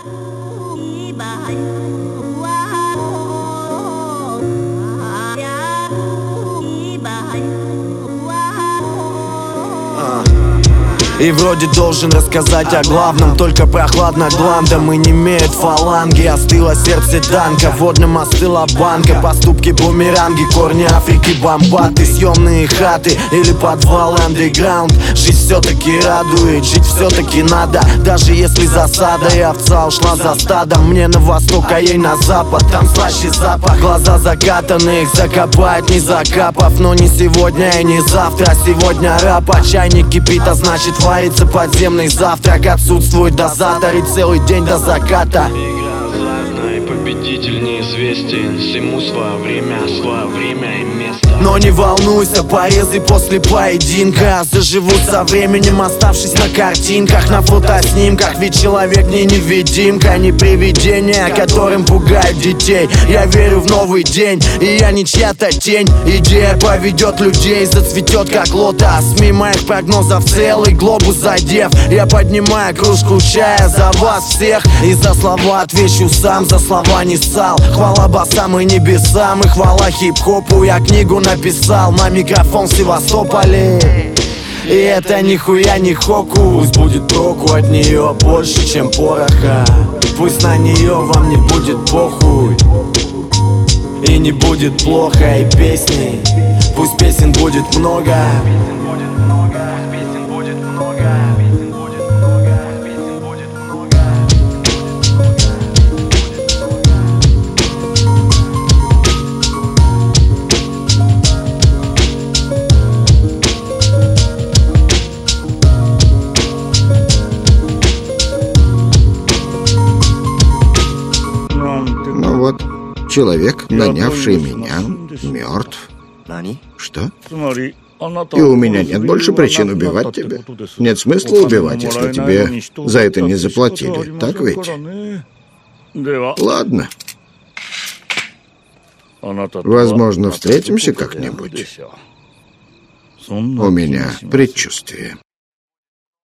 И вроде должен рассказать о главном, только прохладно гландом и не имеет фаланги. Остыло сердце танка, водным остыла банка. Поступки бумеранги, корни Африки бомбаты. Съемные хаты или подвалы андеграунд. Жизнь все-таки радует, жить все-таки надо. Даже если засада и овца ушла за стадом. Мне на восток, а ей на запад, там слаще запах. Глаза закатаны, их закопают не закапав. Но не сегодня и не завтра, сегодня раб. А чайник кипит, а значит варится подземный завтрак. Отсутствует дозатор и целый день до заката. Игра азартная, победитель неизвестен. Всему свое время и место. Но не волнуйся, порезы после поединка заживут со временем, оставшись на картинках, на фотоснимках. Ведь человек не невидимка, не привидение, которым пугают детей. Я верю в новый день, и я не чья-то тень. Идея поведет людей, зацветет как лотос. Мимо их прогнозов целый глобус задев. Я поднимаю кружку чая за вас всех. И за слова отвечу сам, за слова не ссал. Хвала басам и небесам, и хвала хип-хопу. Я книгу написал на микрофон в Севастополе. И это нихуя не хоку. Пусть будет проку от нее больше, чем пороха. Пусть на нее вам не будет похуй. И не будет плохо и песни. Пусть песен будет много. Ну вот, человек, нанявший меня, мертв. Что? И у меня нет больше причин убивать тебя. Нет смысла убивать, если тебе за это не заплатили. Так ведь? Ладно. Возможно, встретимся как-нибудь. У меня предчувствие.